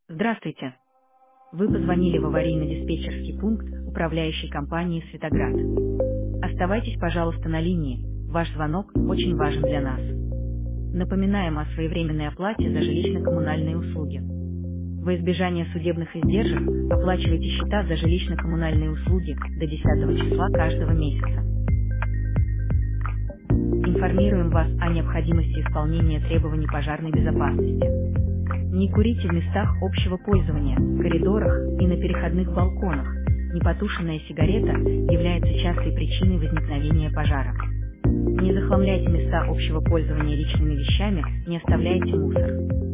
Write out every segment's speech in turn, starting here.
Здравствуйте. Вы позвонили в аварийно-диспетчерский пункт управляющей компании «Светоград». Оставайтесь, пожалуйста, на линии. Ваш звонок очень важен для нас. Напоминаем о своевременной оплате за жилищно-коммунальные услуги. Во избежание судебных издержек оплачивайте счета за жилищно-коммунальные услуги до 10 числа каждого месяца. Информируем вас о необходимости исполнения требований пожарной безопасности. Не курите в местах общего пользования, коридорах и на переходных балконах. Непотушенная сигарета является частой причиной возникновения пожара. Не захламляйте места общего пользования личными вещами, не оставляйте мусор.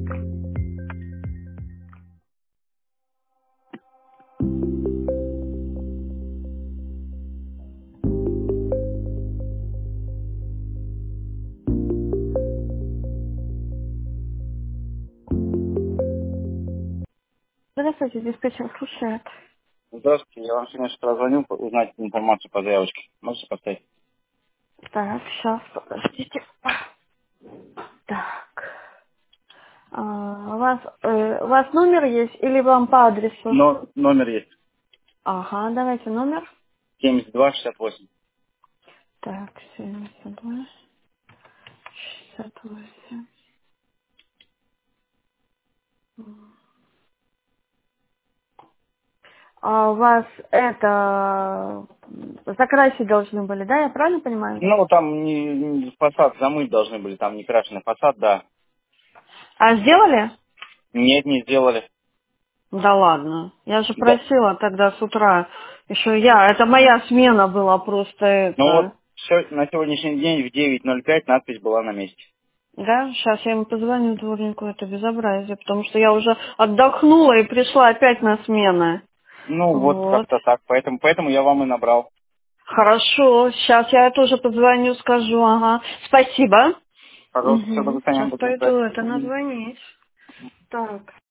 Здравствуйте, диспетчер слушает. Здравствуйте, я вам сегодня позвонил узнать информацию по заявочке. Можете поставить? Так, сейчас, подождите. Так. У вас номер есть или вам по адресу? Но номер есть. Ага, давайте номер. 7268. Так, 72, 68. А у вас это закрасить должны были, да? Я правильно понимаю? Ну, там фасад замыть должны были, там не крашеный фасад, да. А сделали? Нет, не сделали. Да ладно. Я же Да. просила тогда с утра. Еще я. Это моя смена была просто Ну вот, это. на сегодняшний день в 9:05 надпись была на месте. Да, сейчас я ему позвоню дворнику, это безобразие, потому что я уже отдохнула и пришла опять на смены. Ну, вот Вот. как-то так, поэтому я вам и набрал. Хорошо, сейчас я тоже позвоню, скажу, ага. Спасибо. Пожалуйста, все, до Угу. свидания, Сейчас буду пойду ждать. это назвонить. Так.